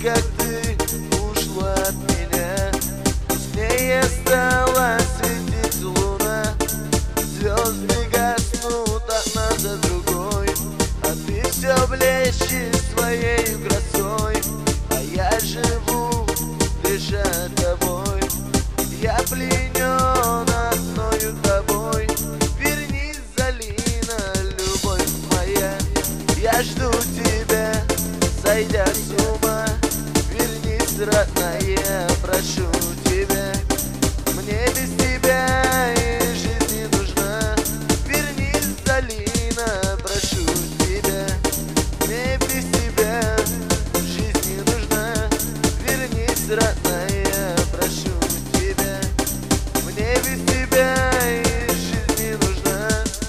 как ты ушла от меня, грустнее стала светить луна. Звезды гаснут одна за другой, а ты все блещешь своей красой. А я живу, дыша тобой, я пленен одною тобой. Вернись, Залина, любовь моя, я жду тебя, сойдя с ума. Вернись, родная, прошу тебя, мне без тебя и жизнь не нужна. Вернись, Залина, прошу тебя, мне без тебя жизнь не нужна. Вернись, родная, прошу тебя, мне без тебя и жизнь не нужна.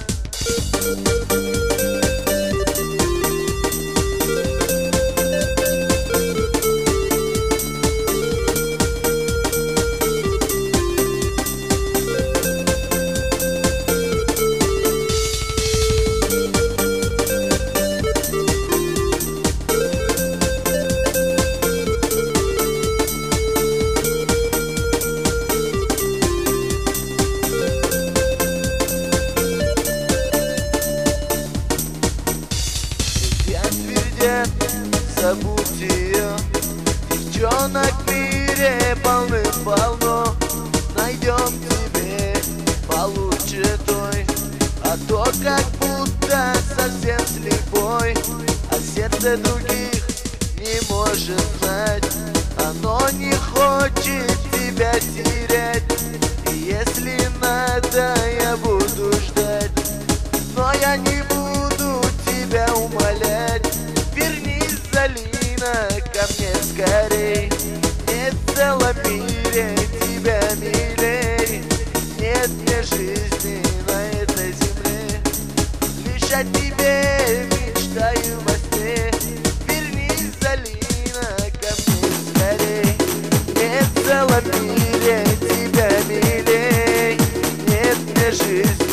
Забудь ее, девчонок в мире полным-полно. Найдем тебе получше той, а то как будто совсем слепой. А сердце других не может знать, оно не хочет тебя терять. И если надо, я буду ждать, но я не буду тебя умолять. Вернись, Залина, ко мне скорей, нет в целом мире тебя милей. Нет мне жизни на этой земле, лишь о тебе мечтаю во сне. Вернись, Залина, ко мне скорей, нет в целом мире тебя милей. Нет мне жизни